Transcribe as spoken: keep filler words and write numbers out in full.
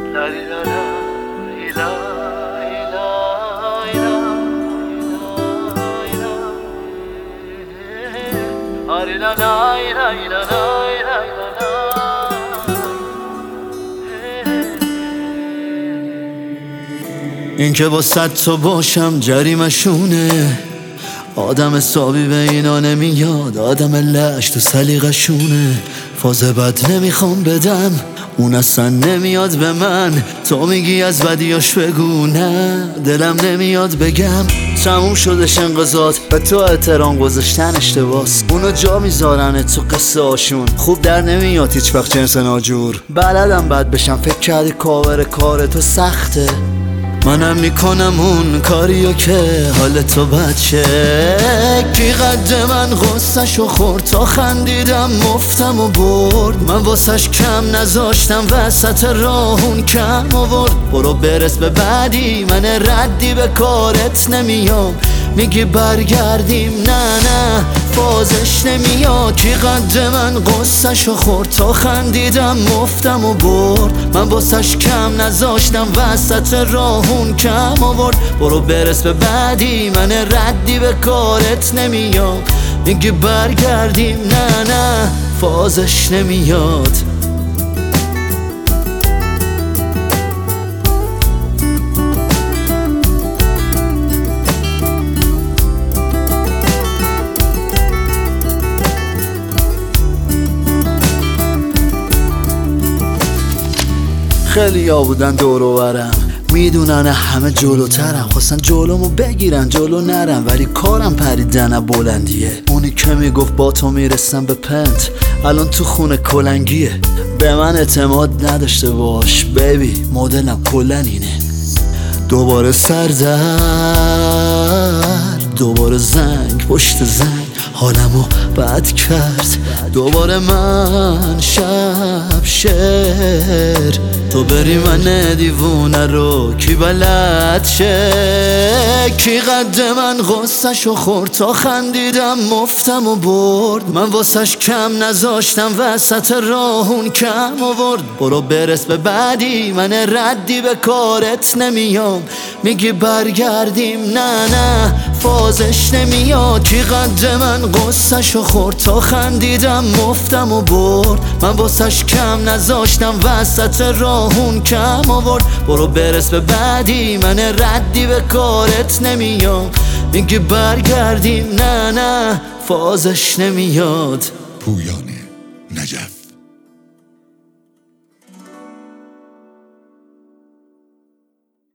این که با صد تا باشم جریمشونه، آدم حسابی به اینا نمیاد، آدم لش تو سلیقشونه. فاز بد نمیخوام بدم، اون اصلا نمیاد به من. تو میگی از بدیاش بگو، نه دلم نمیاد بگم. تموم شدش انقضات، به تو احترام گذاشتن اشتباس. اونو جا میذارن تو قصه هاشون، خوب در نمیاد هیچ وقت جنس ناجور. بلدم بد بشم، فکر کردی کاور کار تو سخته، منم میکنم اون کاریو که حال تو بچه. کی قد من غصه‌شو خورد تا خندیدم مفتم و برد. من واسش کم نذاشتم وسط راهون کم آورد. برو برس به بعدی، من ردی به کارت نمیام. میگی برگردیم، نه نه فازش نمیاد. کی قد من غصه‌شو خورد تا خندیدم مفتم و برد. من واسش کم نذاشتم وسط راهون کم آورد. برو برس به بعدی، من ردی به کارت نمیام. میگی برگردیم، نه نه فازش نمیاد. خیلی ها بودن دور و برم، میدونن همه جلوترم. خواستن جلومو بگیرن جلو نرم، ولی کارم پریدن بلندیه. اونی که میگفت با تو میرسم به پنت، الان تو خونه کلنگیه. به من اعتماد نداشته باش بیبی، مدلم کلن اینه. دوباره سردرد، دوباره زنگ پشت زنگ، حالمو بد کرد. دوباره من شب شعر، تو بری من دیوونه رو کی بلد شه. کی قد من غصه‌شو خورد تا خندیدم مفتم و برد. من واسش کم نذاشتم وسط راهون کم آورد. برو برس به بعدی، من ردی به کارت نمیام. میگی برگردیم، نه نه فازش نمیاد. کی قد من غصه‌شو خورد تا خندیدم مفتم و برد. من واسش کم نذاشتم وسط راهون کم آورد. برو برس به بعدی، من ردی به کارت نمیام. میگی برگردیم، نه نه فازش نمیاد. پویان نجف.